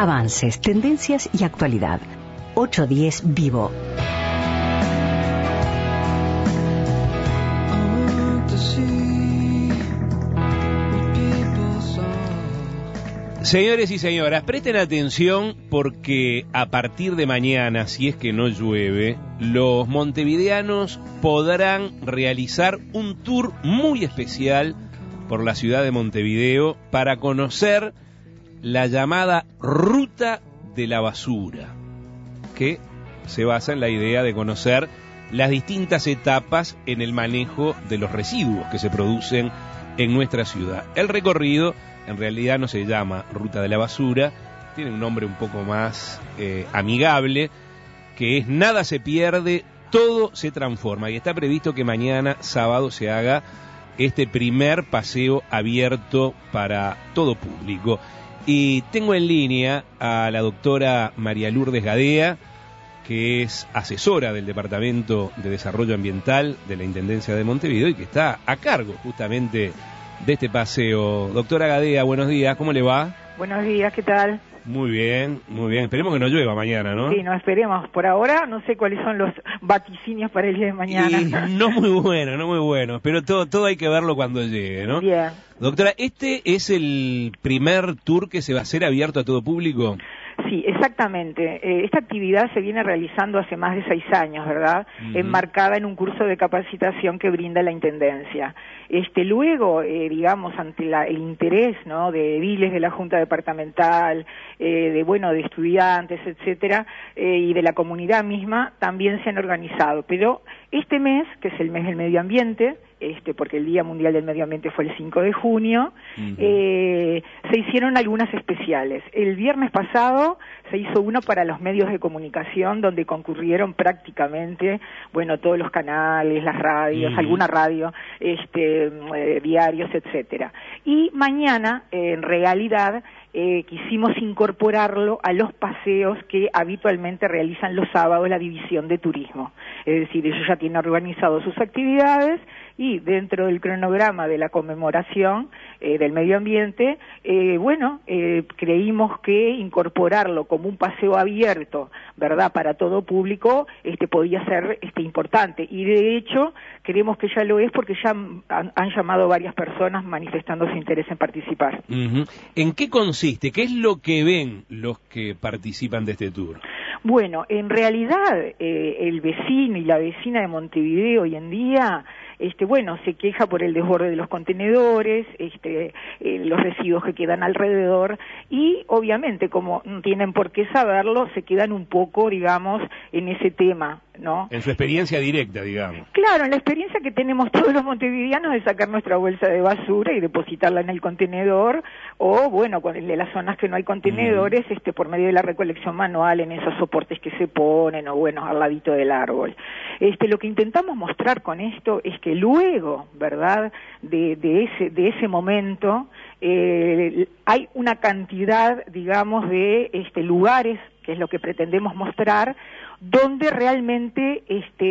Avances, tendencias y actualidad. 810 Vivo. Señores y señoras, presten atención porque a partir de mañana, si es que no llueve, los montevideanos podrán realizar un tour muy especial por la ciudad de Montevideo para conocer la llamada Ruta de la Basura, que se basa en la idea de conocer las distintas etapas en el manejo de los residuos que se producen en nuestra ciudad. El recorrido en realidad no se llama Ruta de la Basura, tiene un nombre un poco más amigable, que es Nada se pierde, todo se transforma, y está previsto que mañana sábado se haga este primer paseo abierto para todo público. Y tengo en línea a la doctora María Lourdes Gadea, que es asesora del Departamento de Desarrollo Ambiental de la Intendencia de Montevideo y que está a cargo justamente de este paseo. Doctora Gadea, buenos días, ¿cómo le va? Buenos días, ¿qué tal? Muy bien, esperemos que no llueva mañana, ¿no? Sí, no esperemos, por ahora no sé cuáles son los vaticinios para el día de mañana. Y no muy bueno, pero todo hay que verlo cuando llegue, ¿no? Bien. Doctora, ¿este es el primer tour que se va a hacer abierto a todo público? Sí, exactamente. Esta actividad se viene realizando hace más de 6 años, ¿verdad? Enmarcada en un curso de capacitación que brinda la Intendencia. Luego, digamos, ante el interés, ¿no?, de ediles de la Junta Departamental, de estudiantes, etcétera, y de la comunidad misma, también se han organizado. Pero este mes, que es el mes del medio ambiente, porque el Día Mundial del Medio Ambiente fue el 5 de junio, se hicieron algunas especiales. El viernes pasado se hizo uno para los medios de comunicación, donde concurrieron prácticamente, todos los canales, las radios, alguna radio, diarios, etcétera. Y mañana, en realidad, quisimos incorporarlo a los paseos que habitualmente realizan los sábados la División de Turismo. Es decir, ellos ya tienen organizado sus actividades y dentro del cronograma de la conmemoración del medio ambiente, creímos que incorporarlo como un paseo abierto, ¿verdad?, para todo público, podía ser importante. Y de hecho, creemos que ya lo es porque ya han llamado varias personas manifestando su interés en participar. ¿En qué consiste? ¿Qué es lo que ven los que participan de este tour? Bueno, en realidad, el vecino y la vecina de Montevideo hoy en día, se queja por el desborde de los contenedores, los residuos que quedan alrededor, y obviamente, como no tienen por qué saberlo, se quedan un poco, digamos, en ese tema, ¿no? En su experiencia directa, digamos. Claro, en la experiencia que tenemos todos los montevideanos de sacar nuestra bolsa de basura y depositarla en el contenedor, o de las zonas que no hay contenedores, por medio de la recolección manual en esos soportes que se ponen, o al ladito del árbol. Lo que intentamos mostrar con esto es que luego, ¿verdad?, de ese momento, hay una cantidad, digamos, de lugares, que es lo que pretendemos mostrar, donde realmente,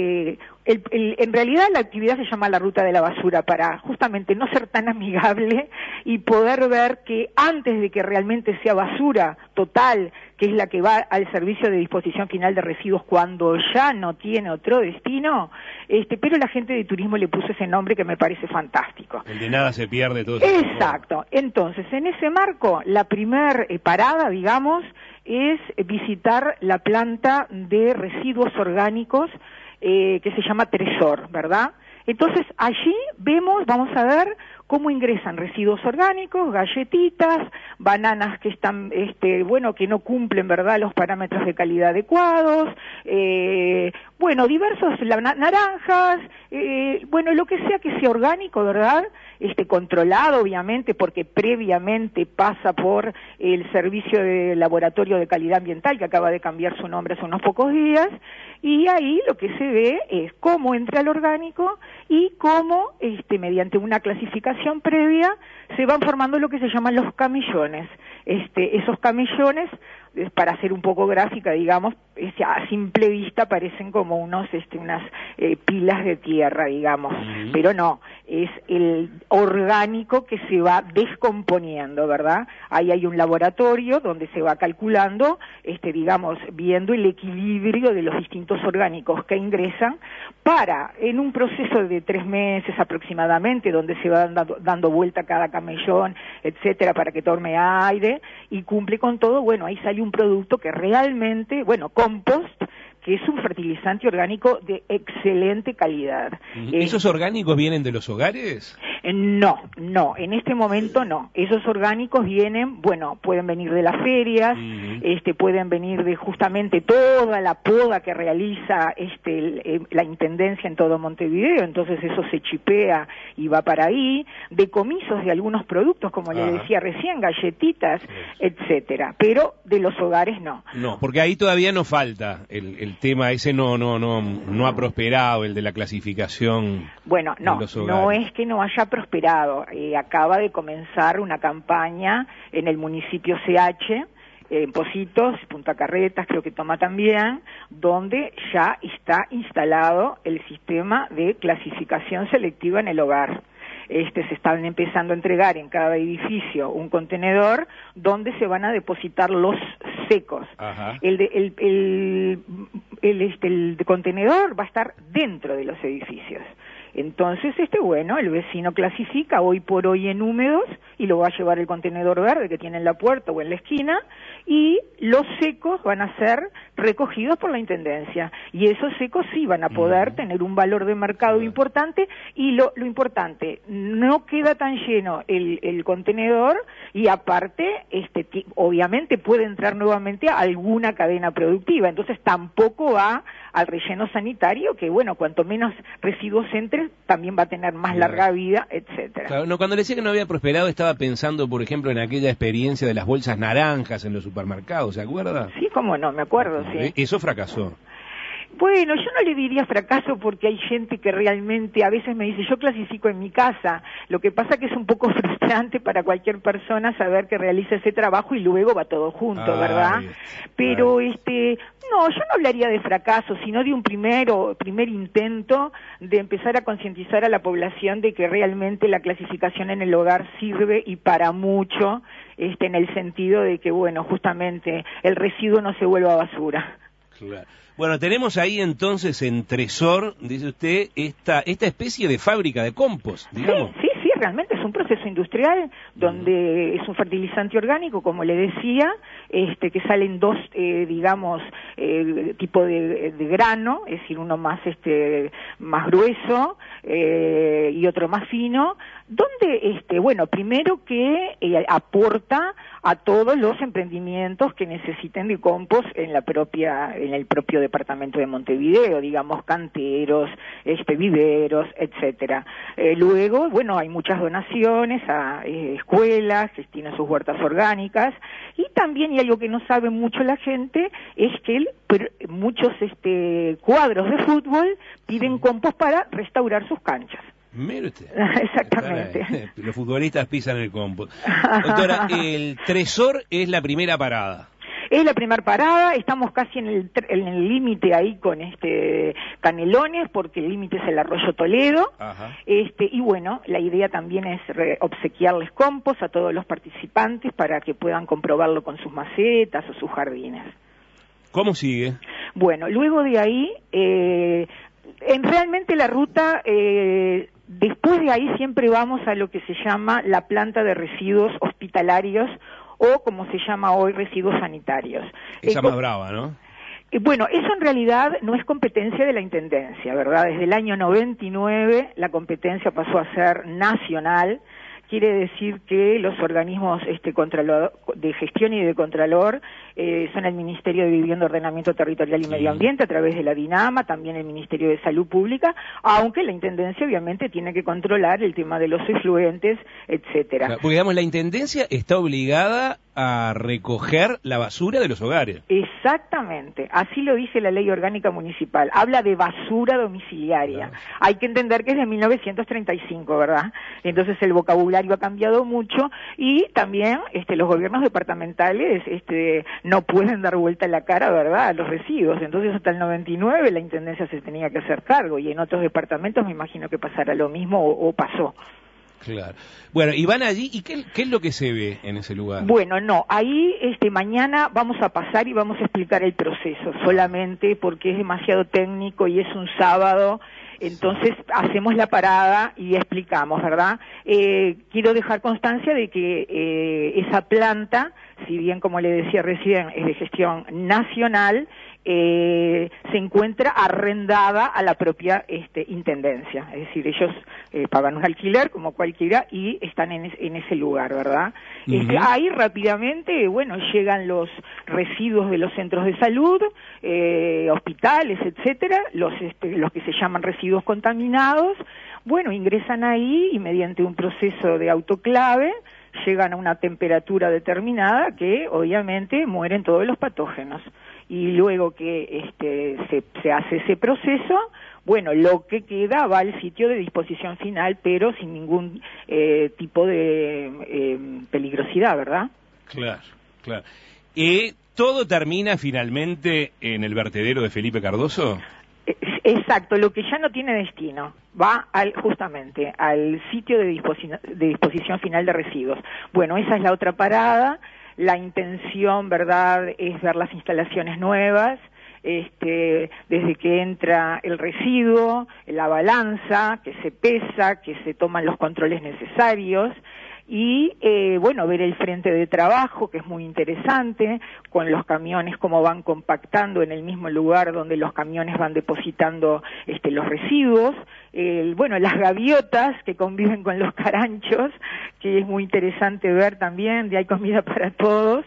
en realidad la actividad se llama la Ruta de la Basura, para justamente no ser tan amigable y poder ver que antes de que realmente sea basura total, que es la que va al servicio de disposición final de residuos cuando ya no tiene otro destino, pero la gente de turismo le puso ese nombre que me parece fantástico. El de nada se pierde, todo. Exacto. Entonces, en ese marco, la primer parada, digamos, es visitar la planta de residuos orgánicos que se llama Tresor, ¿verdad? Entonces, allí vamos a ver cómo ingresan residuos orgánicos, galletitas, bananas que están, que no cumplen, ¿verdad?, los parámetros de calidad adecuados, diversos, naranjas, lo que sea orgánico, ¿verdad?, controlado, obviamente, porque previamente pasa por el Servicio de Laboratorio de Calidad Ambiental, que acaba de cambiar su nombre hace unos pocos días, y ahí lo que se ve es cómo entra el orgánico y cómo, mediante una clasificación previa, se van formando lo que se llaman los camellones. Esos camellones para ser un poco gráfica, digamos, a simple vista parecen como unas pilas de tierra, digamos, pero no, es el orgánico que se va descomponiendo, ¿verdad? Ahí hay un laboratorio donde se va calculando, digamos, viendo el equilibrio de los distintos orgánicos que ingresan para, en un proceso de 3 meses aproximadamente, donde se va dando vuelta cada camellón, etcétera, para que tome aire y cumple con todo, bueno, ahí sale un producto que realmente, bueno, compost, que es un fertilizante orgánico de excelente calidad. ¿Esos orgánicos vienen de los hogares? No, en este momento no. Esos orgánicos vienen, bueno, pueden venir de las ferias, pueden venir de justamente toda la poda que realiza la Intendencia en todo Montevideo, entonces eso se chipea y va para ahí, decomisos de algunos productos, como le decía recién, galletitas, etcétera, pero de los hogares no. No, porque ahí todavía nos falta el tema ese no ha prosperado, el de la clasificación. Bueno, no es que no haya prosperado. Acaba de comenzar una campaña en el municipio CH, en Pocitos, Punta Carretas, creo que Toma también, donde ya está instalado el sistema de clasificación selectiva en el hogar. Se están empezando a entregar en cada edificio un contenedor donde se van a depositar los secos. El contenedor va a estar dentro de los edificios. Entonces, el vecino clasifica hoy por hoy en húmedos y lo va a llevar el contenedor verde que tiene en la puerta o en la esquina, y los secos van a ser recogidos por la Intendencia. Y esos secos sí van a poder tener un valor de mercado importante, y lo importante, no queda tan lleno el contenedor, y aparte, obviamente puede entrar nuevamente a alguna cadena productiva, entonces tampoco va al relleno sanitario, que bueno, cuanto menos residuos entren, también va a tener más larga vida, etcétera. Claro, no, cuando le decía que no había prosperado, estaba pensando, por ejemplo, en aquella experiencia de las bolsas naranjas en los supermercados, ¿se acuerda? Sí, cómo no, me acuerdo, sí. Eso fracasó. Bueno, yo no le diría fracaso, porque hay gente que realmente a veces me dice, yo clasifico en mi casa. Lo que pasa que es un poco frustrante para cualquier persona saber que realiza ese trabajo y luego va todo junto, ¿verdad? Pero no, yo no hablaría de fracaso, sino de un primer intento de empezar a concientizar a la población de que realmente la clasificación en el hogar sirve, y para mucho, en el sentido de que, bueno, justamente el residuo no se vuelva basura. Claro. Bueno, tenemos ahí entonces en Tresor, dice usted, esta especie de fábrica de compost, digamos. Sí, realmente es un proceso industrial donde es un fertilizante orgánico, como le decía, que salen dos, tipo de grano, es decir, uno más grueso y otro más fino, donde, primero que aporta a todos los emprendimientos que necesiten de compost en el propio departamento de Montevideo, digamos, canteros, viveros, etcétera. Luego, hay muchas donaciones a escuelas que tienen sus huertas orgánicas, y también, y algo que no sabe mucho la gente, es que muchos cuadros de fútbol piden compost para restaurar sus canchas. Mire usted. Exactamente. Los futbolistas pisan el compost. Doctora, el Tresor es la primera parada. Es la primera parada, estamos casi en el límite ahí con Canelones, porque el límite es el Arroyo Toledo. Y bueno, la idea también es obsequiarles compost a todos los participantes para que puedan comprobarlo con sus macetas o sus jardines. ¿Cómo sigue? Bueno, luego de ahí, realmente la ruta, después de ahí siempre vamos a lo que se llama la planta de residuos hospitalarios, o como se llama hoy, residuos sanitarios. Esa más brava, ¿no? Bueno, eso en realidad no es competencia de la Intendencia, ¿verdad? Desde el año 99 la competencia pasó a ser nacional. Quiere decir que los organismos de gestión y de contralor son el Ministerio de Vivienda, Ordenamiento Territorial y Medio Ambiente, a través de la DINAMA, también el Ministerio de Salud Pública, aunque la Intendencia obviamente tiene que controlar el tema de los efluentes, etcétera. Porque, digamos, la Intendencia está obligada a recoger la basura de los hogares. Exactamente, así lo dice la Ley Orgánica Municipal, habla de basura domiciliaria. Claro. Hay que entender que es de 1935, ¿verdad? Entonces el vocabulario ha cambiado mucho, y también los gobiernos departamentales no pueden dar vuelta la cara, ¿verdad?, a los residuos. Entonces hasta el 99 la Intendencia se tenía que hacer cargo, y en otros departamentos me imagino que pasará lo mismo o pasó. Claro. Bueno, y van allí, ¿y qué es lo que se ve en ese lugar? Bueno, no, ahí mañana vamos a pasar y vamos a explicar el proceso, solamente porque es demasiado técnico y es un sábado. Entonces hacemos la parada y explicamos, ¿verdad? Quiero dejar constancia de que esa planta, si bien, como le decía recién, es de gestión nacional, se encuentra arrendada a la propia Intendencia. Es decir, ellos pagan un alquiler como cualquiera y están en ese lugar, ¿verdad? Ahí rápidamente, bueno, llegan los residuos de los centros de salud, hospitales, etcétera, los que se llaman residuos contaminados, bueno, ingresan ahí y mediante un proceso de autoclave llegan a una temperatura determinada que obviamente mueren todos los patógenos. Y luego que se hace ese proceso, bueno, lo que queda va al sitio de disposición final, pero sin ningún tipo de peligrosidad, ¿verdad? Claro, claro. ¿Todo termina finalmente en el vertedero de Felipe Cardoso? Exacto, lo que ya no tiene destino va justamente al sitio de disposición final de residuos. Bueno, esa es la otra parada. La intención, ¿verdad?, es ver las instalaciones nuevas, desde que entra el residuo, la balanza, que se pesa, que se toman los controles necesarios, y bueno, ver el frente de trabajo, que es muy interesante, con los camiones cómo van compactando en el mismo lugar donde los camiones van depositando los residuos, bueno, las gaviotas que conviven con los caranchos, que es muy interesante ver también, de Hay Comida para Todos.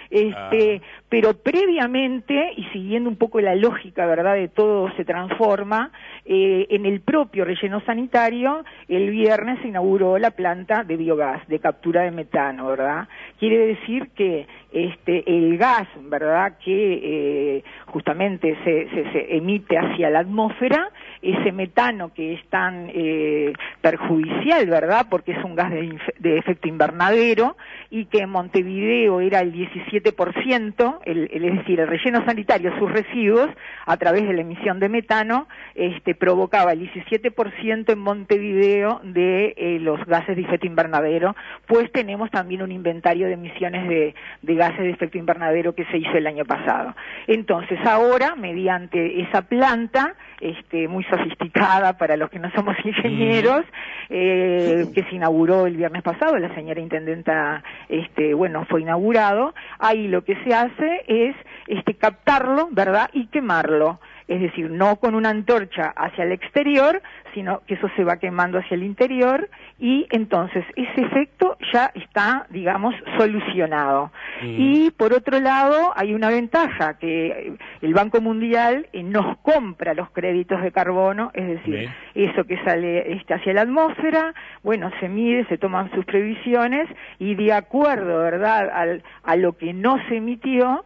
Pero previamente, y siguiendo un poco la lógica, ¿verdad?, de todo se transforma, en el propio relleno sanitario, el viernes se inauguró la planta de biogás, de captura de metano, ¿verdad? Quiere decir que el gas, ¿verdad?, que justamente se emite hacia la atmósfera, ese metano que es tan perjudicial, ¿verdad?, porque es un gas de efecto invernadero, y que en Montevideo era el 17%, es decir, el relleno sanitario, sus residuos, a través de la emisión de metano, provocaba el 17% en Montevideo de los gases de efecto invernadero, pues tenemos también un inventario de emisiones de gases de efecto invernadero que se hizo el año pasado. Entonces, ahora, mediante esa planta, muy sofisticada para los que no somos ingenieros, que se inauguró el viernes pasado, la señora intendenta, bueno, fue inaugurado, ahí lo que se hace es captarlo, ¿verdad?, y quemarlo. Es decir, no con una antorcha hacia el exterior, sino que eso se va quemando hacia el interior, y entonces ese efecto ya está, digamos, solucionado. Y por otro lado, hay una ventaja, que el Banco Mundial nos compra los créditos de carbono, es decir, eso que sale hacia la atmósfera, bueno, se mide, se toman sus previsiones, y de acuerdo, ¿verdad?, a lo que no se emitió,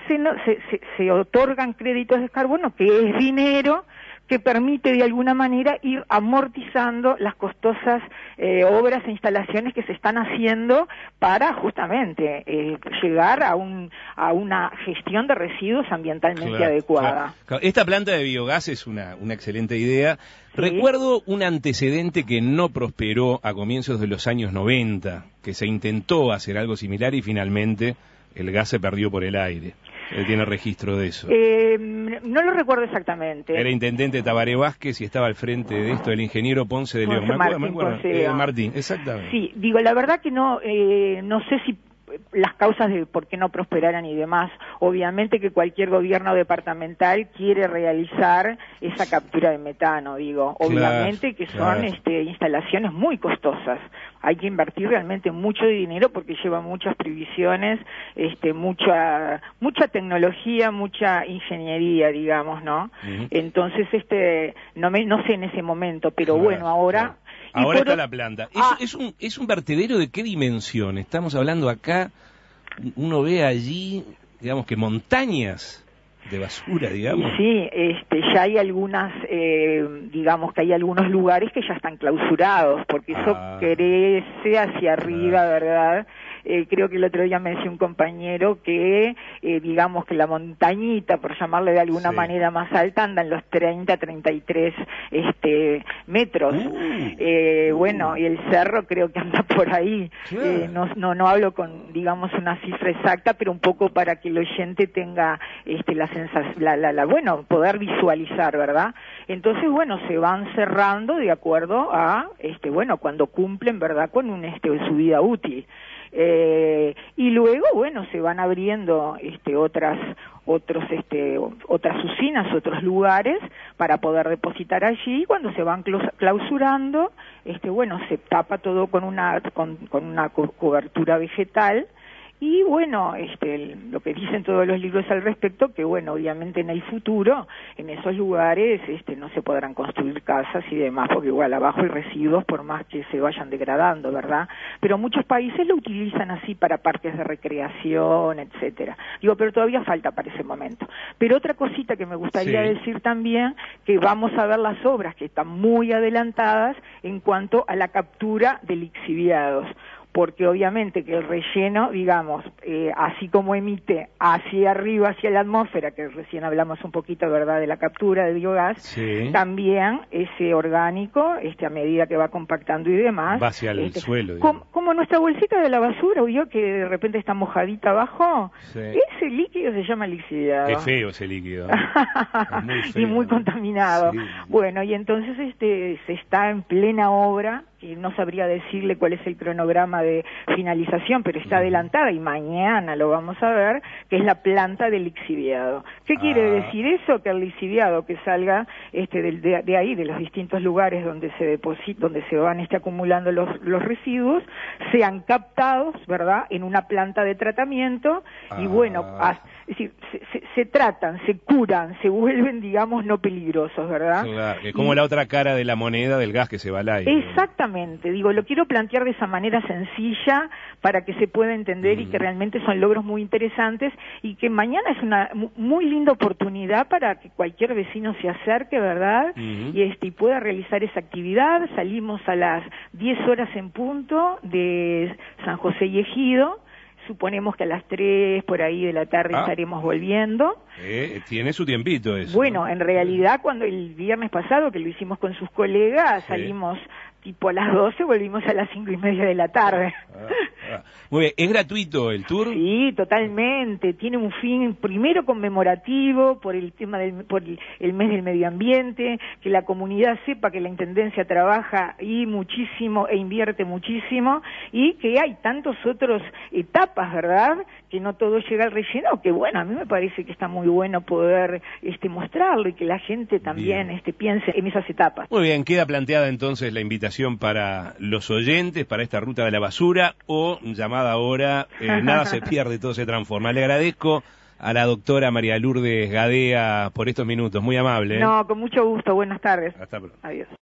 se otorgan créditos de carbono, que es dinero que permite de alguna manera ir amortizando las costosas obras e instalaciones que se están haciendo para justamente llegar a una gestión de residuos ambientalmente adecuada. Claro. Esta planta de biogás es una excelente idea. Sí. Recuerdo un antecedente que no prosperó a comienzos de los años 90, que se intentó hacer algo similar y finalmente el gas se perdió por el aire. Él tiene registro de eso. No lo recuerdo exactamente. Era intendente Tabaré Vázquez y estaba al frente de esto el ingeniero Ponce de León. Martín, exactamente. Sí, digo, la verdad que no sé si las causas de por qué no prosperaran y demás. Obviamente que cualquier gobierno departamental quiere realizar esa captura de metano, digo. Obviamente que son instalaciones muy costosas. Hay que invertir realmente mucho dinero porque lleva muchas previsiones, mucha tecnología, mucha ingeniería, digamos, ¿no? Entonces, no sé en ese momento, pero bueno, ahora... Ahora está la planta. ¿Es un vertedero de qué dimensión? Estamos hablando acá, uno ve allí, digamos que montañas de basura, digamos. Sí, ya hay algunas, digamos que hay algunos lugares que ya están clausurados, porque eso crece hacia arriba, ¿verdad? creo que el otro día me decía un compañero que, digamos que la montañita, por llamarle de alguna manera más alta, anda en los 30, 33 metros. Bueno, y el cerro creo que anda por ahí. No hablo con, digamos, una cifra exacta, pero un poco para que el oyente tenga la sensación, bueno, poder visualizar, ¿verdad? Entonces, bueno, se van cerrando de acuerdo a, bueno, cuando cumplen, ¿verdad?, con su vida útil. Y luego, bueno, se van abriendo otras usinas, otros lugares para poder depositar allí. Cuando se van clausurando, bueno, se tapa todo con una cobertura vegetal. Y bueno, lo que dicen todos los libros al respecto, que bueno, obviamente en el futuro, en esos lugares, no se podrán construir casas y demás, porque igual abajo hay residuos por más que se vayan degradando, ¿verdad? Pero muchos países lo utilizan así para parques de recreación, etcétera. Digo, pero todavía falta para ese momento. Pero otra cosita que me gustaría decir también, que vamos a ver las obras que están muy adelantadas en cuanto a la captura de lixiviados, porque obviamente que el relleno, digamos, así como emite hacia arriba, hacia la atmósfera, que recién hablamos un poquito, ¿verdad?, de la captura de biogás, también ese orgánico, a medida que va compactando y demás, va hacia el suelo. Como nuestra bolsita de la basura, ¿vio? Que de repente está mojadita abajo, ese líquido se llama lixiviado. Qué feo ese líquido. Es muy feo, y muy contaminado. Bueno, y entonces se está en plena obra, que no sabría decirle cuál es el cronograma de finalización, pero está adelantada y mañana lo vamos a ver, que es la planta del lixiviado. ¿Qué quiere decir eso? Que el lixiviado que salga de ahí, de los distintos lugares donde se donde se van acumulando los residuos, sean captados, ¿verdad?, en una planta de tratamiento y bueno, es decir, se tratan, se curan, se vuelven, digamos, no peligrosos, ¿verdad? Claro, que como la otra cara de la moneda del gas que se va al aire. Exactamente, digo, lo quiero plantear de esa manera sencilla para que se pueda entender y que realmente son logros muy interesantes y que mañana es una muy linda oportunidad para que cualquier vecino se acerque, ¿verdad? Y pueda realizar esa actividad. Salimos a las 10 horas en punto de San José y Ejido. Suponemos que a las 3 por ahí de la tarde estaremos volviendo. Tiene su tiempito eso. Bueno, en realidad cuando el viernes pasado, que lo hicimos con sus colegas, salimos tipo a las 12, volvimos a las 5:30 de la tarde. Muy bien, ¿es gratuito el tour? Sí, totalmente. Tiene un fin primero conmemorativo por el tema por el mes del medio ambiente, que la comunidad sepa que la Intendencia trabaja y muchísimo e invierte muchísimo y que hay tantos otros etapas, ¿verdad?, que no todo llega al relleno, que bueno, a mí me parece que está muy bueno poder mostrarlo y que la gente también piense en esas etapas. Muy bien, queda planteada entonces la invitación para los oyentes, para esta ruta de la basura, o llamada ahora, nada se pierde, todo se transforma. Le agradezco a la doctora María Lourdes Gadea por estos minutos, muy amable. No, con mucho gusto, buenas tardes. Hasta pronto. Adiós.